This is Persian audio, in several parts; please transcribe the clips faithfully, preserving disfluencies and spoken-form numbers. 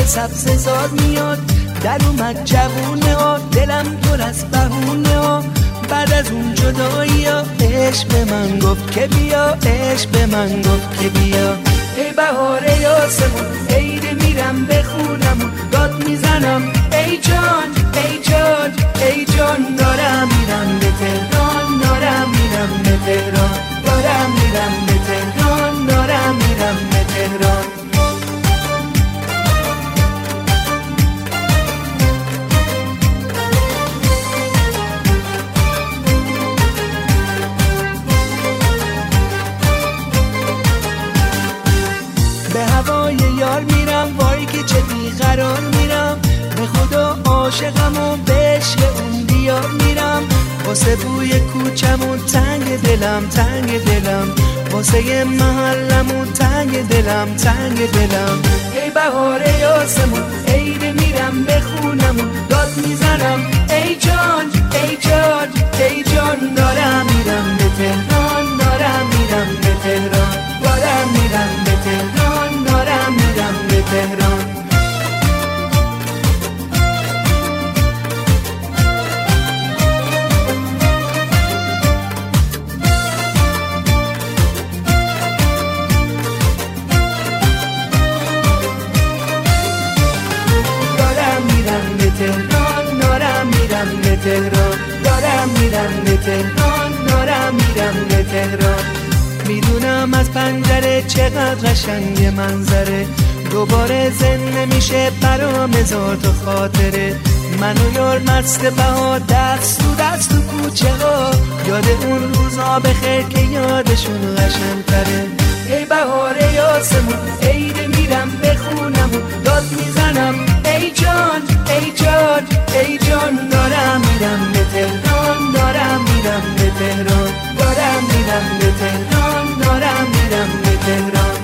سبززار میاد، در اومد جوونه ها، دلم پر از بهونه ها. بعد از اون جدایی ها عشق به من گفت که بیا، عشق به من گفت که بیا. ای بهاره یاسمون، عید میرم به خونمون، داد میزنم ای جان ای جان ای جان. دارم میرم به تهران، دارم میرم به تهران، دارم میرم به تهران، دارم میرم به تهران. به هوای یار میرم، وای که چه بیقرار میرم. به خدا عاشقم و به عشق اون دیار میرم. واسه بوی کوچمون تنگ دلم، تنگ دلم. واسه محلمون تنگ دلم، تنگ دلم. ای بهاره یاسمون، عید میرم به خونمون، داد میزنم ای جان ای جان ای جان. دارم میرم به تهران، دارم میرم به تهران، دارم میرم به تهران، دارم میرم به تهران. تهران دارم میرم به تهران، دارم میرم به تهران، دارم میرم به تهران. میدونم از پنجره چقدر قشنگ منظره، دوباره زن نمیشه برام هزار تا خاطره. من و یار مست بهار، دست تو دست تو کوچه ها، یاد اون روزا بخیر که یادشون قشنگ تره. ای بهاره یاسمون، عید میرم به خونمون، داد میزنم ای جان ای جان ای جان. دارم میرم به تهران، دارم میرم به تهران، دارم میرم به تهران، دارم میرم به تهران.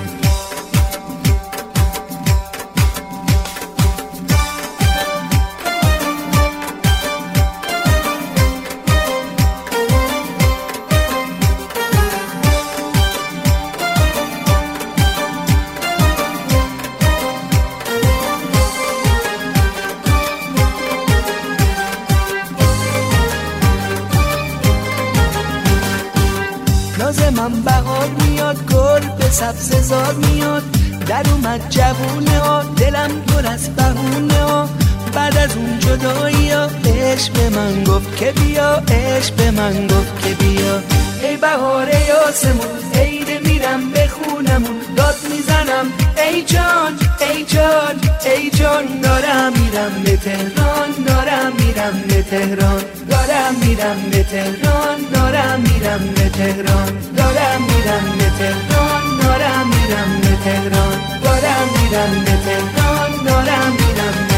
من بهار میاد، گل به سبززار میاد، در اومد جوونه ها، دلم پر از بهونه ها. بعد از اون جدایی ها عشق به من گفت که بیا، عشق به من گفت که بیا. ای بهاره یاسمون، عید میرم به خونمون، داد میزنم ای جان ای جان ای جان. دارم میرم به تهران، دارم میرم به تهران، دارم میرم به تهران، دارم میرم به تهران، دارم میرم به تهران، دارم میرم به تهران، دارم میرم به تهران، دارم میرم.